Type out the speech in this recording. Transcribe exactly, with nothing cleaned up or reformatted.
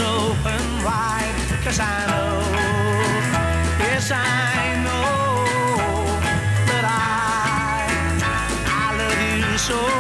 open wide, 'cause I know, yes I know that I, I love you so.